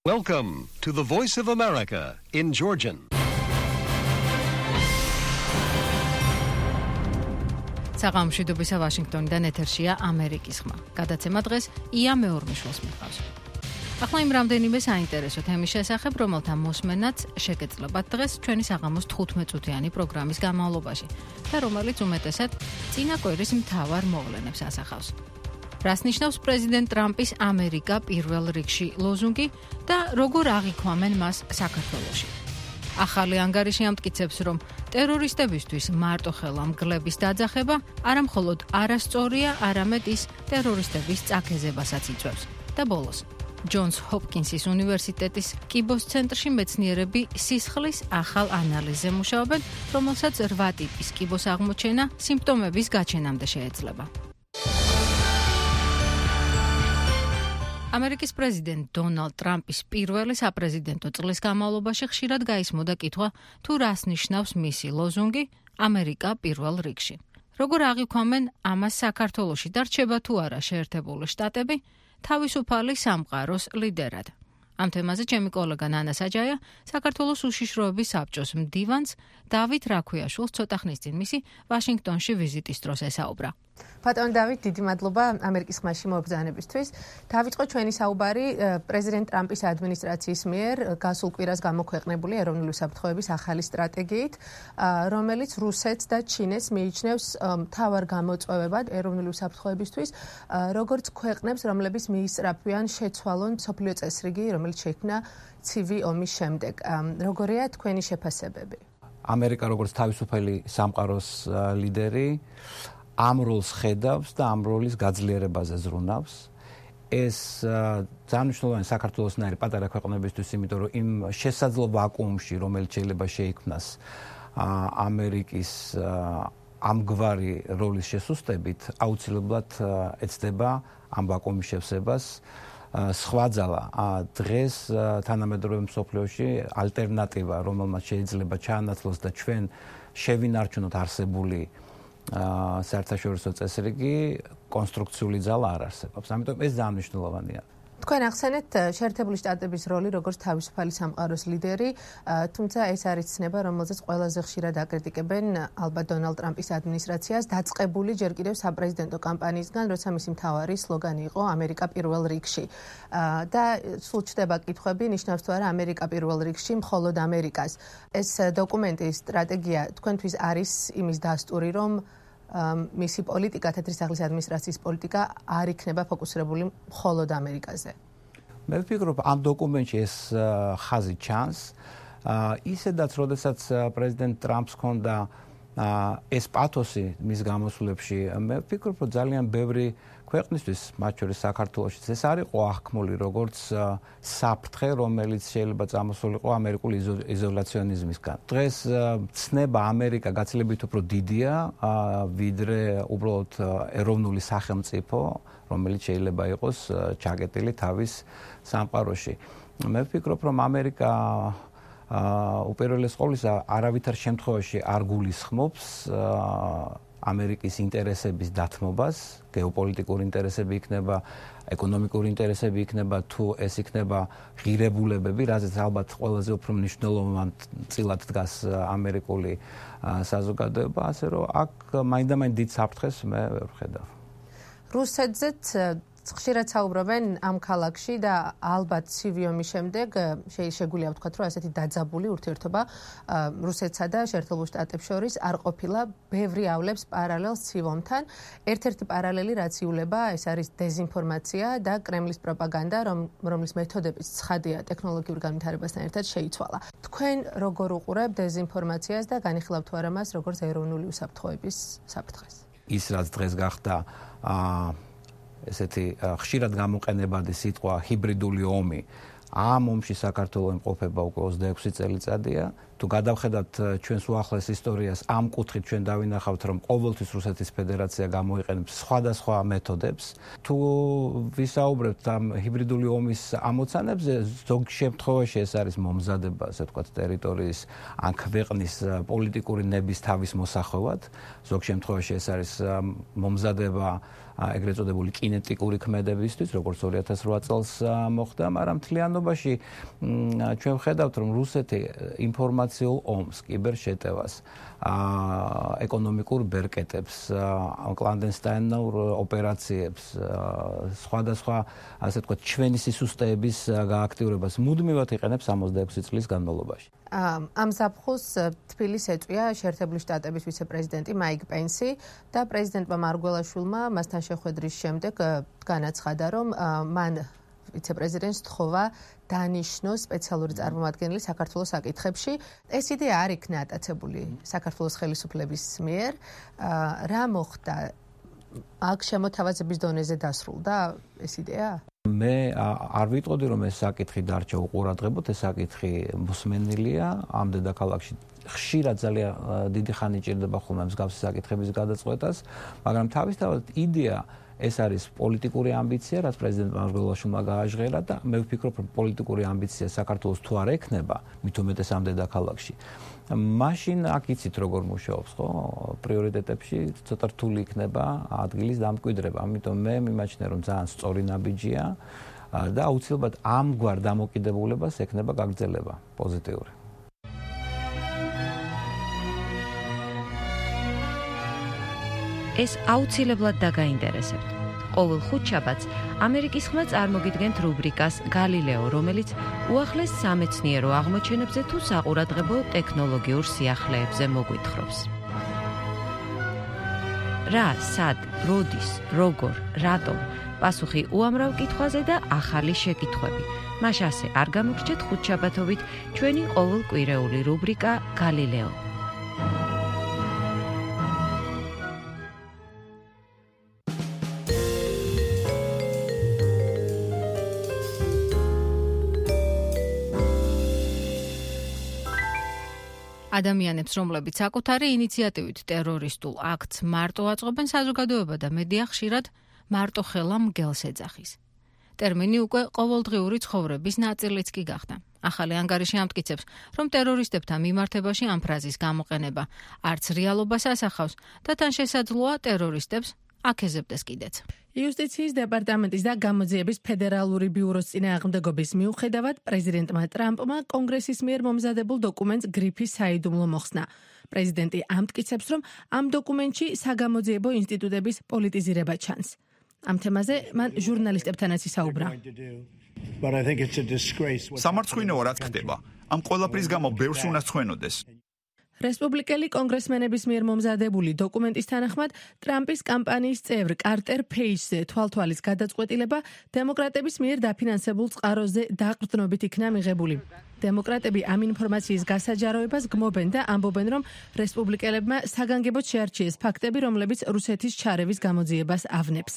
Welcome to the Voice of America in Georgian. საღამოშვიდობისა ვაშინგტონიდან ეთერშია ამერიკის ხმა. გადაცემა დღეს ია მეორმიშვილს მიჰყავს. ახლა იმ რამდენიმე საინტერესო თემის შესახებ, რომელთა მოსმენაც შეგეძლებათ დღეს ჩვენი საღამოს 15 წუთიანი პროგრამის განმავლობაში და რომელიც უმეტესად წინა კვირის მთავარ მოვლენებს ასახავს. რას ნიშნავს პრეზიდენტ ტრამპის ამერიკა პირველ რიგში ლოზუნგი და როგორ აღიქვამენ მას საქართველოში. ახალი ანგარიში ამტკიცებს, რომ ტერორისტებისთვის მარტოხელა მგლების დაძახება არა მხოლოდ არასწორია, არამედ ის ტერორისტების წაქეზებასაც იწვევს. და ბოლოს, ჯონს ჰოპკინსის უნივერსიტეტის კიბოს ცენტრში მეცნიერები სისხლის ახალ ანალიზზე მუშაობენ, რომელსაც 8 ტიპის კიბოს აღმოჩენა სიმპტომების გაჩენამდე შეეძლება. ამერიკის პრეზიდენტ დონალდ ტრამპის პირველი საპრეზიდენტო წლის განმავლობაში ხშირად გაისმოდა კითხვა, თუ რას ნიშნავს მისი ლოზუნგი ამერიკა პირველ რიგში. როგორ აღიქვამენ ამას საქართველოში და რჩება თუ არა შეერთებული შტატები თავისუფალი სამყაროს ლიდერად. ამ თემაზე ჩემი კოლეგა ნანა საჯაია საქართველოს უშიშროების საბჭოს მდივანს დავით რაქვიაშვილს ცოტა ხნის წინ მისი ვაშინგტონში ვიზიტის დროს ესაუბრა. ბატონ დავით, დიდი მადლობა ამერიკის ხმაში მობრძანებისთვის. დავიწყო ჩვენი საუბარი პრეზიდენტ ტრამპის ადმინისტრაციის მიერ გასულ კვირას გამოქვეყნებული ეროვნული უსაფრთხოების ახალი სტრატეგიით, რომელიც რუსეთს და ჩინეთს მიიჩნევს მთავარ გამოწვევებად ეროვნული უსაფრთხოებისთვის, როგორც ქვეყნებს, რომლებიც მიისწრაფვიან შეცვალონ მსოფლიო წესრიგი, რომელიც შეიქმნა ცივი ომის შემდეგ. როგორია თქვენი შეფასებები? ამერიკა როგორც თავისუფალი სამყაროს ლიდერი ამ როლს ხედავს და ამ როლის გაძლიერებაზე ზრუნავს. ეს ძალიან მნიშვნელოვანი საქართველოსნაირი პატარა ქვეყნებისთვის, იმიტომ რომ იმ შესაძლო ვაკუუმში, რომელიც შეიძლება შეიქმნას ამერიკის ამგვარი როლის შესუსტებით, აუცილებლად ეცდება ამ ვაკუუმის შევსებას. სხვა ძალა დღეს თანამედროვე მსოფლიოში ალტერნატივა, რომელმაც შეიძლება ჩაანაცვლოს და ჩვენ შევინარჩუნოთ არსებული საერთაშორისო წესრიგი, კონსტრუქციული ძალა არ არსებობს. ამიტომ ეს ძალიან მნიშვნელოვანია. თქვენ ახსენეთ შეერთებული შტატების როლი როგორც თავისუფალი სამყაროს ლიდერი, თუმცა ეს არის ცნება, რომელზეც ყველაზე ხშირად აკრიტიკებენ ალბათ დონალდ ტრამპის ადმინისტრაციას, დაწყებული ჯერ კიდევ საპრეზიდენტო კამპანიისგან, როცა მისი მთავარი სლოგანი იყო ამერიკა პირველ რიგში. და სულ ჩდება კითხვები, ნიშნავს თუ არა ამერიკა პირველ რიგში, მხოლოდ ამერიკას. ეს დოკუმენტი, სტრატეგია თქვენთვის არის იმის დასტური, რომ მისი პოლიტიკა, თეთრისაღლის ადმინისტრაციის პოლიტიკა არ იქნება ფოკუსირებული მხოლოდ ამერიკაზე. მე ვფიქრობ, ამ დოკუმენტში ეს ხაზი ჩანს. ისედაც, როდესაც პრეზიდენტ ტრამპს ჰქონდა ეს პათოსი მის გამოსვლებში, მე ვფიქრობ, რომ ძალიან ბევრი ქვეყნისთვის, მათ შორის საქართველოშიც, ეს არ იყო აღქმული როგორც საფრთხე, რომელიც შეიძლება წამოსულიყო ამერიკული იზოლაციონიზმისგან. დღეს ცნება ამერიკა გაცილებით უფრო დიდია, ვიდრე უბრალოდ ეროვნული სახელმწიფო, რომელიც შეიძლება იყოს ჩაკეტილი თავის სამყაროში. მე ვფიქრობ, რომ ამერიკა უპირველეს ყოვლისა არავითარ შემთხვევაში არ გულისხმობს ამერიკის ინტერესების დათმობას, გეოპოლიტიკური ინტერესები იქნება, ეკონომიკური ინტერესები იქნება, თუ ეს იქნება ღირებულებები, რაზეც ალბათ ყველაზე უფრო მნიშვნელოვანწილად დგას ამერიკული საზოგადოება, ასე რომ აქ მაინდამაინც დიდ საფრთხეს მე ვერ ვხედავ. რუსეთზეც ხშირად საუბრობენ ამ ქალაქში და ალბათ ცივი ომის შემდეგ შეგვიძლია ვთქვათ, რომ ასეთი დაძაბული ურთიერთობა რუსეთსა და შეერთებულ შტატებს შორის არ ყოფილა, ბევრი ავლებს პარალელს ცივ ომთან. ერთ-ერთი პარალელი რაც იულება, ეს არის დეზინფორმაცია და კრემლის პროპაგანდა, რომლის მეთოდებიც ცხადია ტექნოლოგიურ განვითარებასთან ერთად შეიცვალა. თქვენ როგორ უყურებთ დეზინფორმაციას და განიხილავთ თუ არა მას როგორც ეროვნული უსაფრთხოების საფრთხეს? ის რაც დღეს გახდა ესეთი ხშირად გამოყენებადი სიტყვა ჰიბრიდული ომი. ამ ომში საქართველოს იმყოფება უკვე 26 წელიწადია. თუ გადავხედავთ ჩვენს უახლეს ისტორიას, ამ კუთხით ჩვენ დავინახავთ, რომ ყოველთვის რუსეთის ფედერაცია გამოიყენებს სხვადასხვა მეთოდებს. თუ ვისაუბრებთ ამ ჰიბრიდული ომის ამოცანებზე, ზოგ შემთხვევაში ეს არის მომზადება, ასე ვთქვათ, ტერიტორიის ან ქვეყნის პოლიტიკური ნების თავის მოსახვევად. ზოგ შემთხვევაში ეს არის მომზადება ეგრეთ წოდებული კინეტიკური ქმედებისთვის, როგორც 2008 წელს მოხდა, მაგრამ მთლიანობაში ჩვენ ვხედავთ, რომ რუსეთი ინფორმაციულ ომს, კიბერშეტევას, ეკონომიკურ ბერკეტებს, კლანდესტაინურ ოპერაციებს, სხვადასხვა, ასე ვთქვათ, ჩვენი სისუსტეების გააქტიურებას მუდმივად იყენებს 66 წლის განმავლობაში. ამ ზაფხულს თბილისს ეწვია შეერთებული შტატების ვიცე-პრეზიდენტი მაიკ პენსი და პრეზიდენტმა მარგველაშვილმა მასთან შეხვედრის შემდეგ განაცხადა, რომ მან ვიცე-პრეზიდენტს თხოვა დანიშნოს სპეციალური წარმომადგენელი საქართველოს საკითხებში. ეს იდეა არ იქნა ატაცებული საქართველოს ხელისუფლების მიერ. რა მოხდა? აქ შემოთავაზების დონეზე დასრულდა ეს იდეა? მე არ ვიტყოდი, რომ ეს საკითხი დარჩა უყურადღებოდ, ეს საკითხი მოსმენილია ამ დედაქალაქში. ხშირად ძალიან დიდი ხანი ჭირდება ხოლმე მსგავსი საკითხების გადაწყვეტას, მაგრამ თავისთავად იდეა ეს არის პოლიტიკური ამბიცია, რაც პრეზიდენტ მარგველაშვილმა გააჟღერა და მე ვფიქრობ, რომ პოლიტიკური ამბიცია საქართველოს თუ არ ექნება, მით უმეტეს ამ დედაქალაქში. მაშინ აქ იცით როგორ მუშაობს, ხო? პრიორიტეტებში ცოტა რთული იქნება ადგილის დამკვიდრება. ამიტომ მე მიმაჩნია, რომ ძალიან სწორი ნაბიჯია და აუცილებლად ამგვარ დამოკიდებულებას ექნება გაგრძელება პოზიტიური. ეს აუცილებლად დაგაინტერესებთ. ყოველ ხუთშაბათს ამერიკის ხმა წარმოგიდგენთ რუბრიკას გალილეო, რომელიც უახლეს სამეცნიერო აღმოჩენებზე თუ საყურადღებო ტექნოლოგიურ სიახლეებზე მოგვითხრობს. რა, სად, როდის, როგორ, რატომ? პასუხი უამრავ კითხვაზე და ახალი შეკითხვები. მას ასე არ გამოგრჩეთ ხუთშაბათობით ჩვენი ყოველკვირეული რუბრიკა გალილეო. ადამიანებს, რომლებიც საკუთარი ინიციატივით ტერორისტულ აქტს მარტო აწყობენ, საზოგადოება და მედია ხშირად მარტო ხელა მგელს ეძახის. ტერმინი უკვე ყოველდღიური ცხოვრების ნაწილიც კი გახდა. ახალი ანგარიში ამტკიცებს, რომ ტერორისტებთან მიმართებაში ამ ფრაზის გამოყენება არც რეალობას ასახავს და თან შესაძლოა ტერორისტებს აქეზებდეს კიდეც. იუსტიციის დეპარტამენტის და გამოძიების ფედერალური ბიუროს წინააღმდეგობის მიუხედავად პრეზიდენტმა ტრამპმა კონგრესის მიერ მომზადებულ დოკუმენტს გრიფის საიდუმლო მოხსნა. პრეზიდენტი ამტკიცებს, რომ ამ დოკუმენტში საგამოძიებო ინსტიტუტების პოლიტიზირება ჩანს. ამ თემაზე მან ჟურნალისტებთანაც ისაუბრა. სამარცხვინოა რაც ხდება. ამ ყველაფრის გამო ბევრს უნდა ცხვენოდეს. რესპუბლიკელი კონგრესმენების მიერ მომზადებული დოკუმენტის თანახმად, ტრამპის კამპანიის წევრ კარტერ ფეიჯზე თვალთვალის გადაწყვეტილება დემოკრატების მიერ დაფინანსებულ წყაროზე დაყრდნობით იქნა მიღებული. დემოკრატები ამ ინფორმაციის გასაჯაროებას გმობენ და ამბობენ, რომ რესპუბლიკელებმა საგანგებოდ შეარჩიეს ფაქტები, რომლებიც რუსეთის ჩარევის გამოძიებას ავნებს.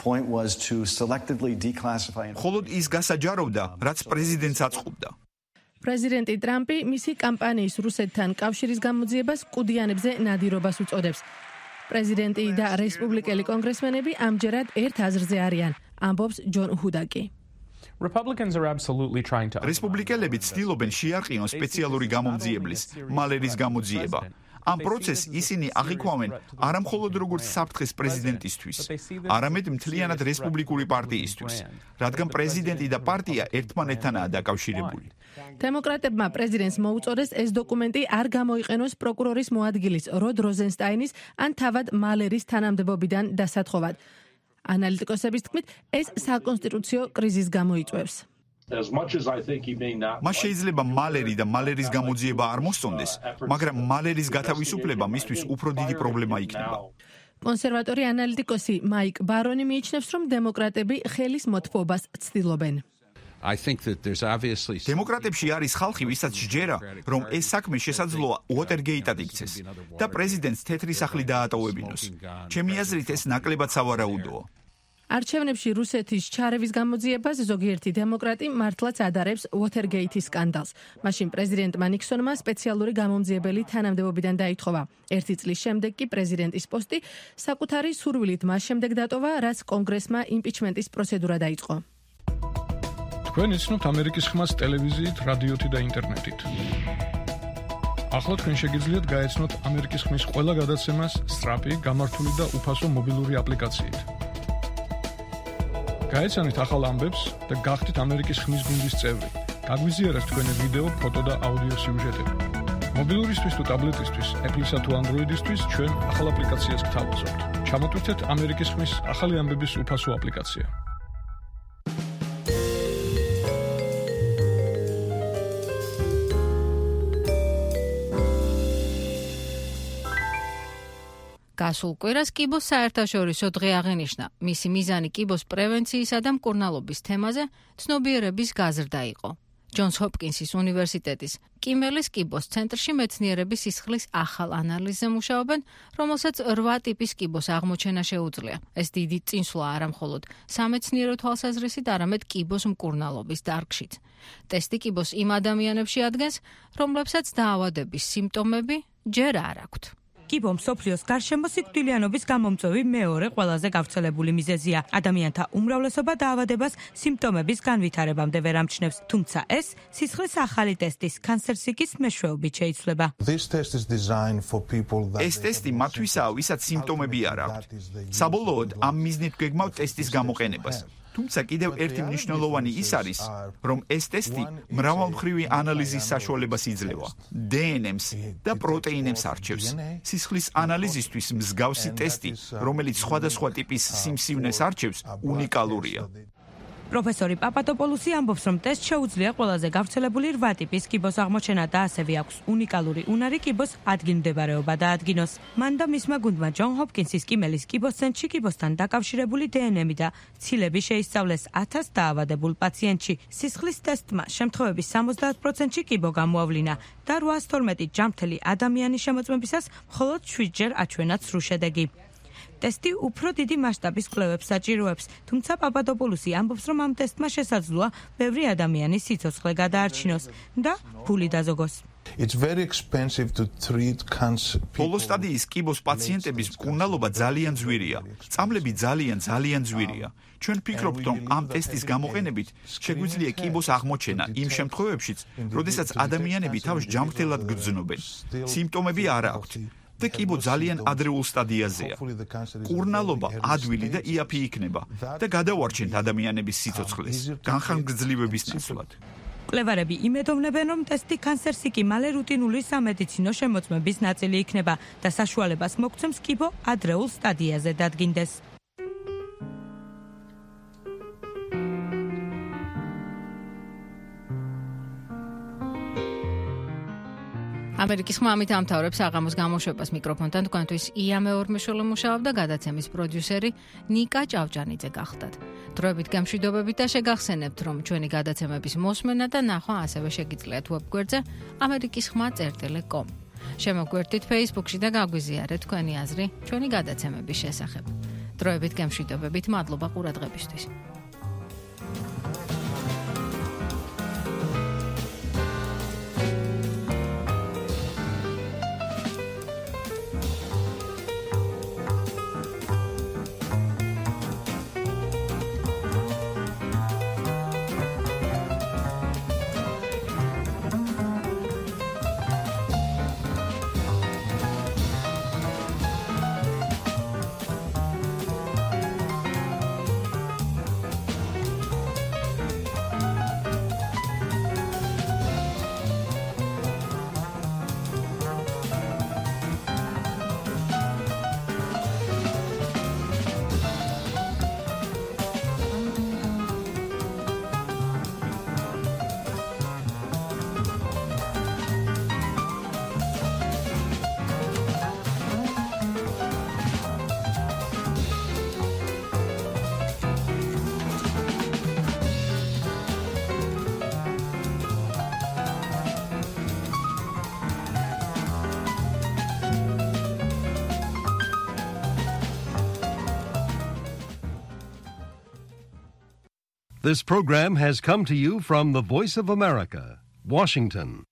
მხოლოდ ის გასაჯაროვდა, რაც პრეზიდენტს აწყობდა. პრეზიდენტი ტრამპი მისი კამპანიის რუსეთთან კავშირის გამოძიებას კუდიანებზე ნადირობას უწოდებს. პრეზიდენტი და რესპუბლიკელი კონგრესმენები ამჯერად ერთ აზრზე არიან, ამბობს ჯონ ჰუდაკი. რესპუბლიკელები ცდილობენ შეარყიონ სპეციალური გამომძიებლის, მალერის გამოძიება. ამ პროცესს ისინი აღიქვამენ არა მხოლოდ როგორც საფრთხეს პრეზიდენტისთვის, არამედ მთლიანად რესპუბლიკური პარტიისთვის, რადგან პრეზიდენტი და პარტია ერთმანეთთანაა დაკავშირებული. დემოკრატებმა პრეზიდენტს მოუწოდეს ეს დოკუმენტი არ გამოიყენოს პროკურორის მოადგილის როდ როზენსტაინის ან თავად მალერის თანამდებობიდან დასათხოვად. ანალიტიკოსების თქმით, ეს საკონსტიტუციო კრიზისს გამოიწვევს. მას შეიძლება მალერი და მალერის გამოძიება არ მოსწონდეს, მაგრამ მალერის გათავისუფლება მისთვის უფრო დიდი პრობლემა იქნება. კონსერვატორი ანალიტიკოსი მაიკ ბარონი მიიჩნევს, რომ დემოკრატები ხელის მოთხოვებას ცდილობენ. დემოკრატებში არის ხალხი, ვისაც სჯერა, რომ ეს საქმე შესაძლოა უოტერგეიტად იქცეს და პრეზიდენტს თეთრი სახლი დაატოვებინოს. ჩემი აზრით, ეს ნაკლებად სავარაუდოა. არჩევნებში რუსეთის ჩარევის გამოძიებას ზოგიერთი დემოკრატი მართლაც ადარებს უოტერგეიტის სკანდალს. მაშინ პრეზიდენტმა ნიქსონმა სპეციალური გამომძიებელი თანამდებობიდან დაითხოვა. 1 წლის შემდეგ კი პრეზიდენტის პოსტი საკუთარი სურვილით მას შემდეგ დატოვა, რაც კონგრესმა იმპიჩმენტის პროცედურა დაიწყო. თქვენ იცნობთ ამერიკის ხმას ტელევიზიით, რადიოთი და ინტერნეტით. ახლა თქვენ შეგიძლიათ გაეცნოთ ამერიკის ხმის ყველა გადაცემას სწრაფი, გამართული და უფასო მობილური აპლიკაციით. გაეცანით ახალ ამბებს და გახდით ამერიკის ხმის გუნდის წევრი. გაგვიზიარეთ თქვენი ვიდეო, ფოტო და აუდიო სიუჟეტები. მობილურისთვის თუ ტაბლეტისთვის, Apple-ისა თუ Android-ისთვის ჩვენ ახალ აპლიკაციას გთავაზობთ. ჩამოტვირთეთ ამერიკის ხმის ახალი ამბების უფასო აპლიკაცია. გასულ კვირას კიბოს საერთაშორისო დღე აღინიშნა. მისი მიზანი კიბოს პრევენციისა და მკურნალობის თემაზე ცნობიერების გაზრდა იყო. ჯონს ჰოპკინსის უნივერსიტეტის კიმელის კიბოს ცენტრში მეცნიერები სისხლის ახალ ანალიზზე მუშაობენ, რომელსაც 8 ტიპის კიბოს აღმოჩენა შეუძლია. ეს დიდი წინსვლა არა მხოლოდ სამეცნიერო თვალსაზრისით, არამედ კიბოს მკურნალობის დარგშიც. ტესტი კიბოს იმ ადამიანებში ადგენს, რომლებსაც დაავადების სიმპტომები ჯერ არ აქვთ. კიბო მსოფლიოს გარშემო სიკვდილიანობის გამომწვევი მეორე ყველაზე გავრცელებული მიზეზია. ადამიანთა უმრავლესობა დაავადებას სიმპტომების განვითარებამდე ვერ ამჩნევს, თუმცა ეს სისხლის ახალი ტესტის კანსერსიკის მეშვეობით შეიცვლება. ეს ტესტი მათვისაა, ვისაც სიმპტომები არ აქვთ. საბოლოოდ ამ მიზნით გვეგმავთ ტესტის გამოყენებას. თუმცა კიდევ ერთი მნიშვნელოვანი ის არის, რომ ეს ტესტი მრავალმხრივი ანალიზის საშუალებას იძლევა. დნმ-ს და პროტეინებს არჩევს. სისხლის ანალიზისთვის მსგავსი ტესტი, რომელიც სხვადასხვა ტიპის სიმსივნეს არჩევს, უნიკალურია. პროფესორი პაპადოპოლუსი ამბობს, რომ ტესტ შეუძლია ყველაზე გავრცელებული 8 ტიპის კიბოს აღმოჩენა და ასევე აქვს უნიკალური უნარი კიბოს ადგილმდებარეობა დაადგინოს. მან და მისმა გუნდმა ჯონ ჰოპკინსის კიმელის კიბოს ცენტრში კიბოსთან დაკავშირებული დნმ და ცილები შეისწავლეს 1000 დაავადებულ პაციენტში. სისხლის ტესტმა შემთხვევების 70%-ში კიბო გამოავლინა და 812 ჯანმრთელი ადამიანის შემოწმებისას მხოლოდ 7 ჯერ აჩვენა ცრუ შედეგი. ტესტი უფრო დიდი მასშტაბის კვლევებს საჭიროებს, თუმცა პაპადოპოლუსი ამბობს, რომ ამ ტესტმა შესაძლოა ბევრი ადამიანის სიცოცხლე გადაარჩინოს და ფული დაზოგოს. ბოლო სტადიის კიბოს პაციენტების მკურნალობა ძალიან ძვირია. წამლები ძალიან ძვირია. ჩვენ ვფიქრობთ, რომ ამ ტესტის გამოყენებით შეგვიძლია კიბოს აღმოჩენა იმ შემთხვევებშიც, როდესაც ადამიანები თავს ჯანმრთელად გრძნობენ. სიმპტომები არ აქვთ. და კიბო ძალიან ადრეულ სტადიაზეა. მკურნალობა ადვილი და იაფი იქნება და გადავარჩენთ ადამიანების სიცოცხლეს განხანგრძლივების ნაცვლად. კვლევარები იმედოვნებენ, რომ ტესტი კანსერსიკი მალე რუტინული სამედიცინო შემოწმების ნაწილი იქნება და საშუალებას მოგცემს კიბო ადრეულ სტადიაზე დადგინდეს. ამერიკის ხმა ამით ამთავრებს აღამოს გამოშვებას. მიკროფონთან თქვენთვის ია მეორმეშვილი მუშაობდა, გადაცემის პროდიუსერი ნიკა ჭავჭანიძე გახდათ. დროებით გამშვიდობებით და შეგახსენებთ, რომ ჩვენი გადაცემების მოსმენა და ნახვა ასევე შეგიძლიათ ვებგვერდზე amerikisxma.com. შემოგვერთით Facebook-ში და გაგვიზიარეთ თქვენი აზრი ჩვენი გადაცემების შესახებ. დროებით გამშვიდობებით, მადლობა ყურადღებისთვის. This program has come to you from the Voice of America, Washington.